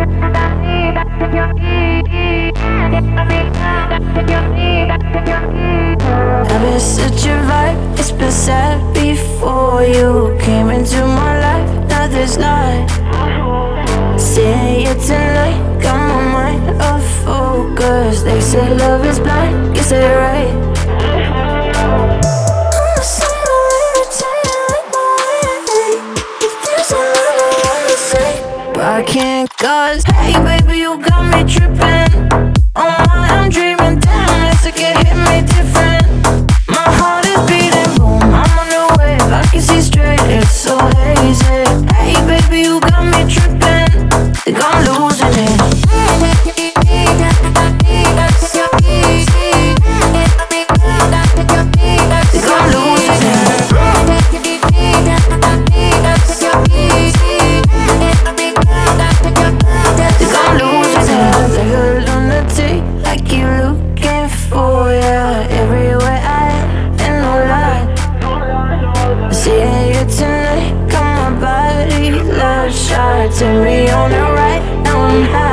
I've been such a vibe, it's been sad before you came into my life. Now there's not. Seeing you tonight, got my mind off focus. They say love is blind, guess they're right. But I can't cause, hey baby, you got me tripping. Oh my, I'm dreaming, damn, it's like it hit me different. My heart is beating, boom, I'm on the wave, I can see straight, it's so hazy. Hey baby, you got me tripping, think I'm losing it. Think I'm losing it. Think I'm losing it. Like a lunatic, I keep looking for ya everywhere I am, and no lie. Seeing you tonight, got my body bloodshot. Turn me on the right, now I'm high.